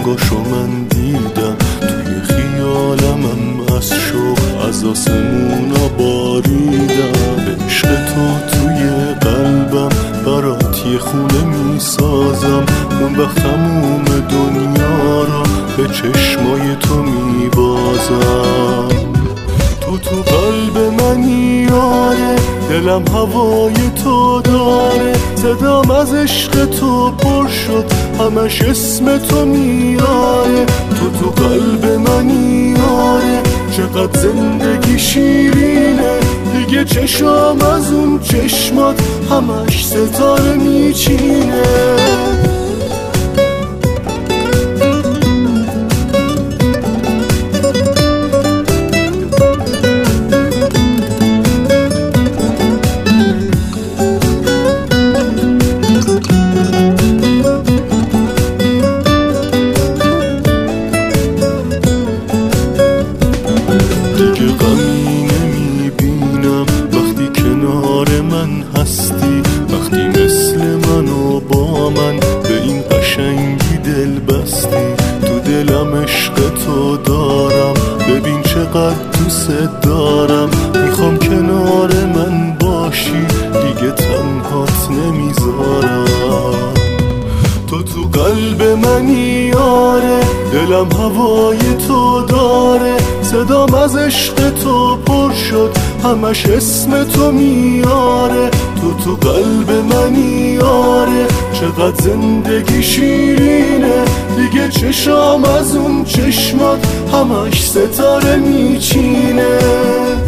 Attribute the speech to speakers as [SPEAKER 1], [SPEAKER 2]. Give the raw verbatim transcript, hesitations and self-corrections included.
[SPEAKER 1] رنگاشو من دیدم، توی خیالمم از شوق از آسمونا باریدم. به عشق تو توی قلبم برات یه خونه میسازم، اون وقت تموم دنیا رو به چشمای تو میبازم. تو تو قلب منی یاره، دلم هوای تو داره، صدام از عشق تو پر شد همش اسم تو میاره. تو تو قلب منی یاره، چقدر زندگی شیرینه، دیگه چشام از اون چشمات همش ستاره میچینه. دیگه غمی نمیبینم وقتی کنار من هستی، وقتی مثل من و با من به این قشنگی دل بستی. تو دلم عشق تو دارم، ببین چقدر دوست دارم، میخوام کنار من باشی، دیگه تنهات نمیذارم. تو تو قلب منی یاره، دلم هوای تو داره، صدام از عشق تو پر شد همش اسم تو میاره. تو تو قلب منی یاره، چقدر زندگی شیرینه، دیگه چشام از اون چشمات همش ستاره میچینه.